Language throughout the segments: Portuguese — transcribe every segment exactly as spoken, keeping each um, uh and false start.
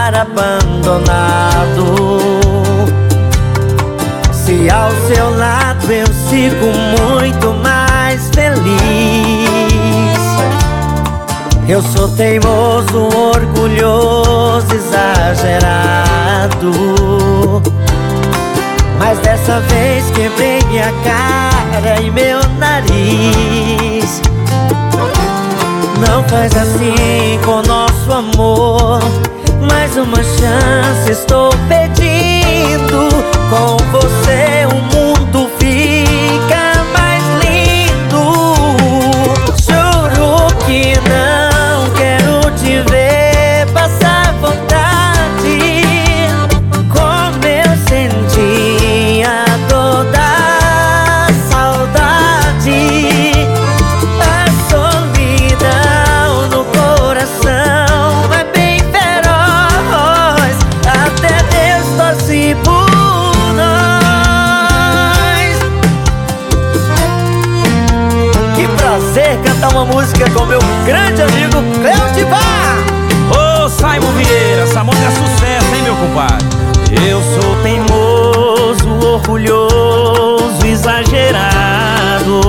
lar abandonado. Se ao seu lado eu fico muito mais feliz. Eu sou teimoso, orgulhoso, exagerado, mas dessa vez quebrei minha cara e meu nariz. Não faz assim com nosso amor, mais uma chance estou pedindo. Com você o mundo fica mais lindo. Juro que não quero te ver passar vontade, como eu sentia toda a saudade. A solidão no coração é bem feroz, até Deus torce por cantar uma música com meu grande amigo Cleotivar. Ô Simon Vieira, essa música é sucesso, hein, meu compadre? Eu sou teimoso, orgulhoso, exagerado,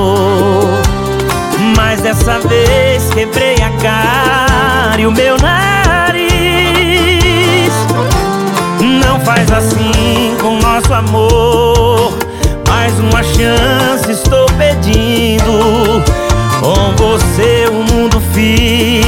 mas dessa vez quebrei a cara e o meu nariz. Não faz assim com nosso amor, mais uma chance estou pedindo. Com você o mundo fica